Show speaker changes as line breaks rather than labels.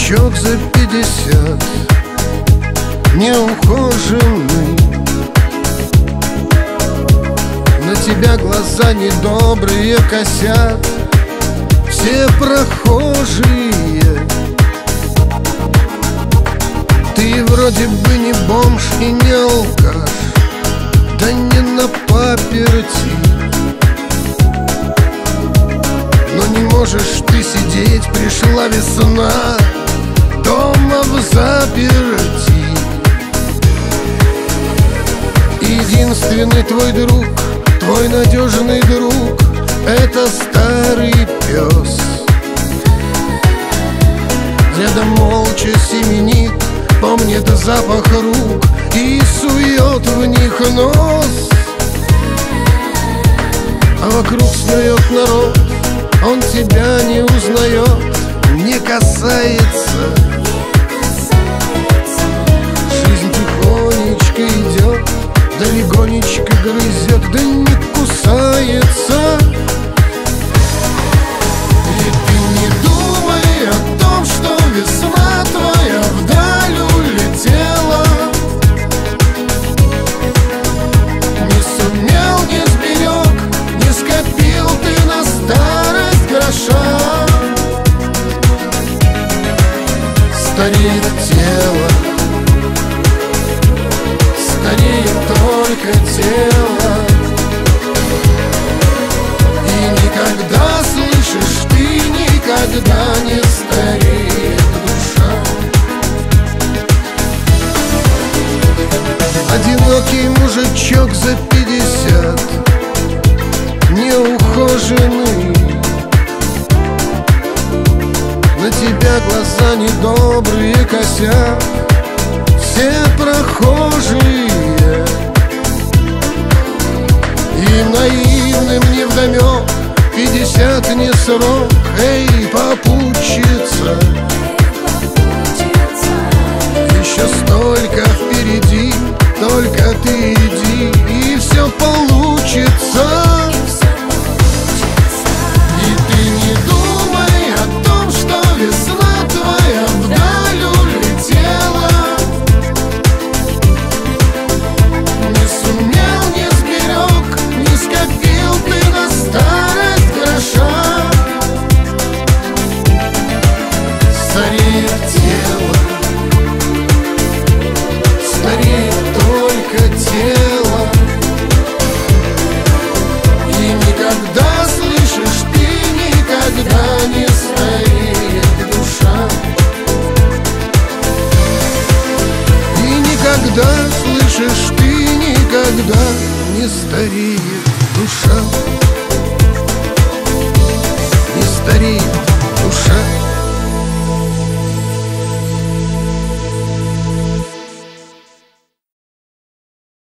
мужичок за 50, неухоженный. На тебя глаза недобрые косят все прохожие. Ты вроде бы не бомж и не алкаш, да не на паперти. Но не можешь ты сидеть, пришла весна, дома в заперти. Единственный твой друг, твой надежный друг — это старый пес. Рядом молча семенит, помнит запах рук и сует в них нос. А вокруг снует народ, он тебя не узнает, не касается. Жизнь тихонечко идет, да легонечко грызет, да не кусается. И ты не думай о том, что весна твоя вдаль улетела. Не сумел, не сберег, не скопил ты на старость гроша. Стареет тело, стареет только тело. И никогда, слышишь, ты никогда не стареет душа. Одинокий мужичок за 50, неухоженный. На тебя глаза недобрые косят все прохожие. Им наивным невдомек 50 не срок, эй, попутчица. Еще столько впереди, только ты иди, и все получится. И ты не думай о том, что весна твоя вдаль улетела. Не сумел, не сберег, не скопил ты на старость гроша. Стареет тело, стареет только тело. И никогда, слышишь, ты никогда не стареет душа. И никогда, слышишь, ты никогда не стареет душа. Не стареет